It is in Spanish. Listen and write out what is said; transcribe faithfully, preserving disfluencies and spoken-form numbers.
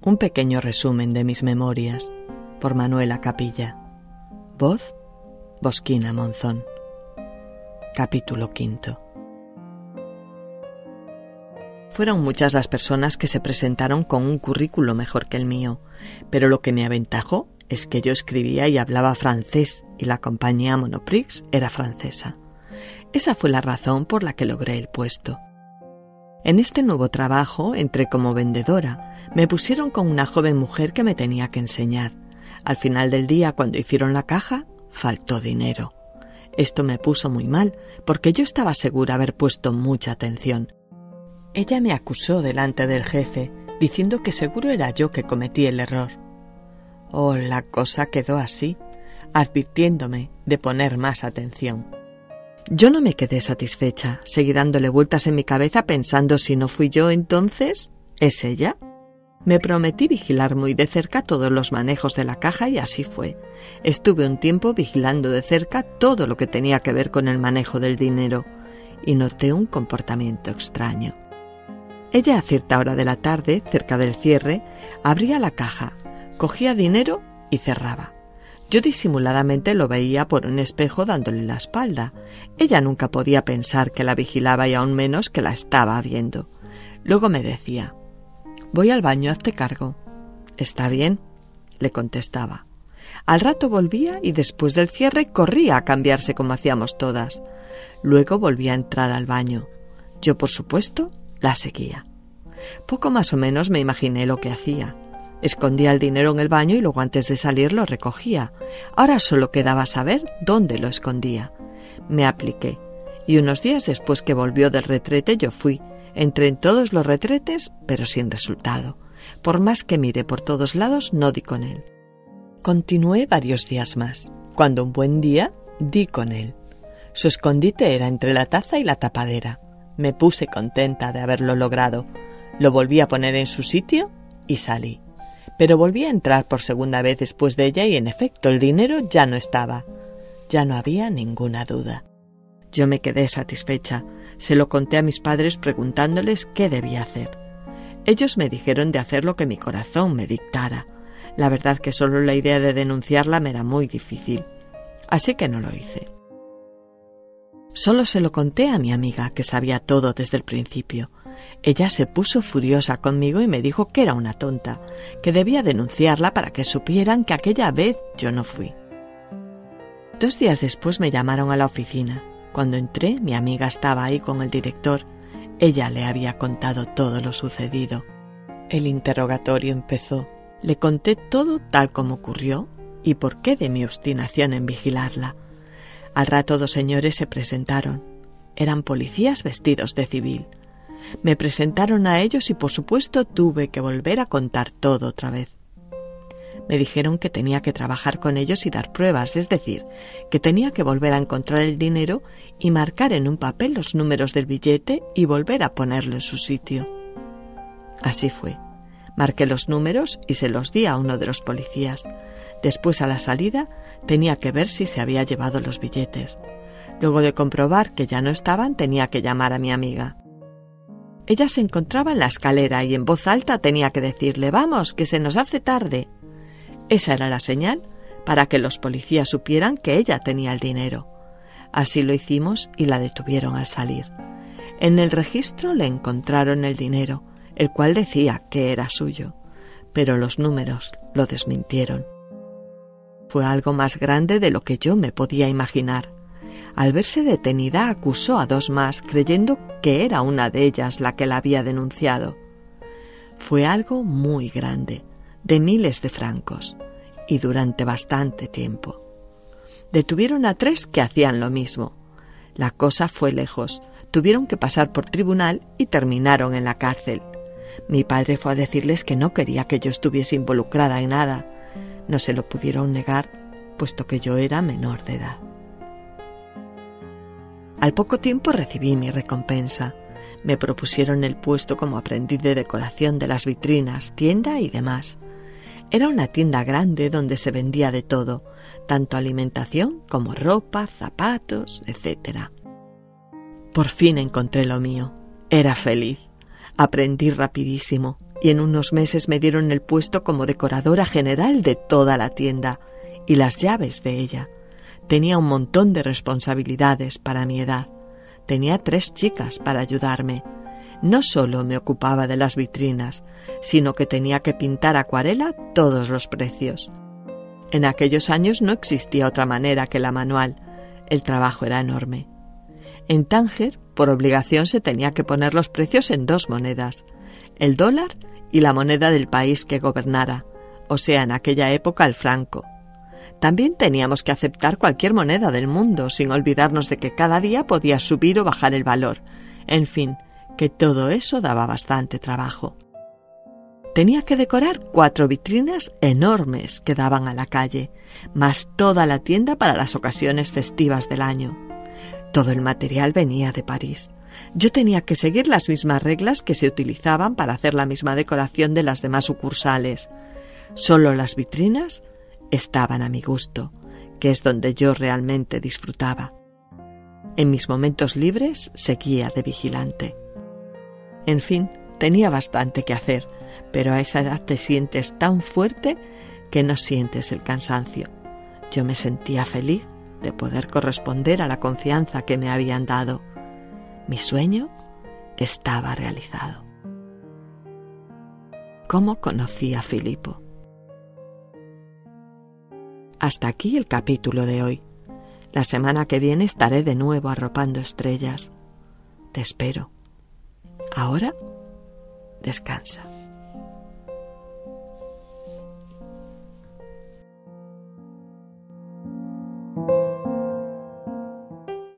Un pequeño resumen de mis memorias, por Manuela Capilla. Voz, Bosquina Monzón. Capítulo quinto. Fueron muchas las personas que se presentaron con un currículo mejor que el mío, pero lo que me aventajó es que yo escribía y hablaba francés y la compañía Monoprix era francesa. Esa fue la razón por la que logré el puesto. En este nuevo trabajo entré como vendedora. Me pusieron con una joven mujer que me tenía que enseñar. Al final del día, cuando hicieron la caja, faltó dinero. Esto me puso muy mal, porque yo estaba segura haber puesto mucha atención. Ella me acusó delante del jefe, diciendo que seguro era yo que cometí el error. Oh, la cosa quedó así, advirtiéndome de poner más atención. Yo no me quedé satisfecha, seguí dándole vueltas en mi cabeza pensando si no fui yo entonces, ¿es ella? Me prometí vigilar muy de cerca todos los manejos de la caja y así fue. Estuve un tiempo vigilando de cerca todo lo que tenía que ver con el manejo del dinero y noté un comportamiento extraño. Ella a cierta hora de la tarde, cerca del cierre, abría la caja, cogía dinero y cerraba. Yo disimuladamente lo veía por un espejo dándole la espalda. Ella nunca podía pensar que la vigilaba y aún menos que la estaba viendo. Luego me decía: «Voy al baño, hazte cargo». «Está bien», le contestaba. Al rato volvía y después del cierre corría a cambiarse como hacíamos todas. Luego volvía a entrar al baño. Yo, por supuesto, la seguía. Poco más o menos me imaginé lo que hacía. Escondía el dinero en el baño y luego antes de salir lo recogía. Ahora solo quedaba saber dónde lo escondía. Me apliqué y unos días después que volvió del retrete yo fui. Entré en todos los retretes, pero sin resultado. Por más que miré por todos lados, no di con él. Continué varios días más. Cuando un buen día, di con él. Su escondite era entre la taza y la tapadera. Me puse contenta de haberlo logrado. Lo volví a poner en su sitio y salí. Pero volví a entrar por segunda vez después de ella y, en efecto, el dinero ya no estaba. Ya no había ninguna duda. Yo me quedé satisfecha. Se lo conté a mis padres preguntándoles qué debía hacer. Ellos me dijeron de hacer lo que mi corazón me dictara. La verdad que solo la idea de denunciarla me era muy difícil. Así que no lo hice. Solo se lo conté a mi amiga, que sabía todo desde el principio. Ella se puso furiosa conmigo y me dijo que era una tonta, que debía denunciarla para que supieran que aquella vez yo no fui. Dos días después me llamaron a la oficina. Cuando entré, mi amiga estaba ahí con el director. Ella le había contado todo lo sucedido. El interrogatorio empezó. Le conté todo tal como ocurrió y por qué de mi obstinación en vigilarla. Al rato dos señores se presentaron. Eran policías vestidos de civil. Me presentaron a ellos y por supuesto tuve que volver a contar todo otra vez. Me dijeron que tenía que trabajar con ellos y dar pruebas, es decir, que tenía que volver a encontrar el dinero y marcar en un papel los números del billete y volver a ponerlo en su sitio. Así fue. Marqué los números y se los di a uno de los policías. Después, a la salida, tenía que ver si se había llevado los billetes. Luego de comprobar que ya no estaban, tenía que llamar a mi amiga. Ella se encontraba en la escalera y en voz alta tenía que decirle: «Vamos, que se nos hace tarde». Esa era la señal para que los policías supieran que ella tenía el dinero. Así lo hicimos y la detuvieron al salir. En el registro le encontraron el dinero, el cual decía que era suyo, pero los números lo desmintieron. Fue algo más grande de lo que yo me podía imaginar. Al verse detenida, acusó a dos más, creyendo que era una de ellas la que la había denunciado. Fue algo muy grande, de miles de francos, y durante bastante tiempo. Detuvieron a tres que hacían lo mismo. La cosa fue lejos. Tuvieron que pasar por tribunal y terminaron en la cárcel. Mi padre fue a decirles que no quería que yo estuviese involucrada en nada. No se lo pudieron negar, puesto que yo era menor de edad. Al poco tiempo recibí mi recompensa. Me propusieron el puesto como aprendiz de decoración de las vitrinas, tienda y demás. Era una tienda grande donde se vendía de todo, tanto alimentación como ropa, zapatos, etcétera. Por fin encontré lo mío. Era feliz. Aprendí rapidísimo y en unos meses me dieron el puesto como decoradora general de toda la tienda y las llaves de ella. Tenía un montón de responsabilidades para mi edad. Tenía tres chicas para ayudarme. No solo me ocupaba de las vitrinas, sino que tenía que pintar acuarela todos los precios. En aquellos años no existía otra manera que la manual. El trabajo era enorme. En Tánger, por obligación, se tenía que poner los precios en dos monedas, el dólar y la moneda del país que gobernara, o sea, en aquella época el franco. También teníamos que aceptar cualquier moneda del mundo, sin olvidarnos de que cada día podía subir o bajar el valor. En fin, que todo eso daba bastante trabajo. Tenía que decorar cuatro vitrinas enormes que daban a la calle, más toda la tienda para las ocasiones festivas del año. Todo el material venía de París. Yo tenía que seguir las mismas reglas que se utilizaban para hacer la misma decoración de las demás sucursales. Solo las vitrinas estaban a mi gusto, que es donde yo realmente disfrutaba. En mis momentos libres seguía de vigilante. En fin, tenía bastante que hacer, pero a esa edad te sientes tan fuerte que no sientes el cansancio. Yo me sentía feliz de poder corresponder a la confianza que me habían dado. Mi sueño estaba realizado. ¿Cómo conocí a Filipo? Hasta aquí el capítulo de hoy. La semana que viene estaré de nuevo arropando estrellas. Te espero. Ahora, descansa.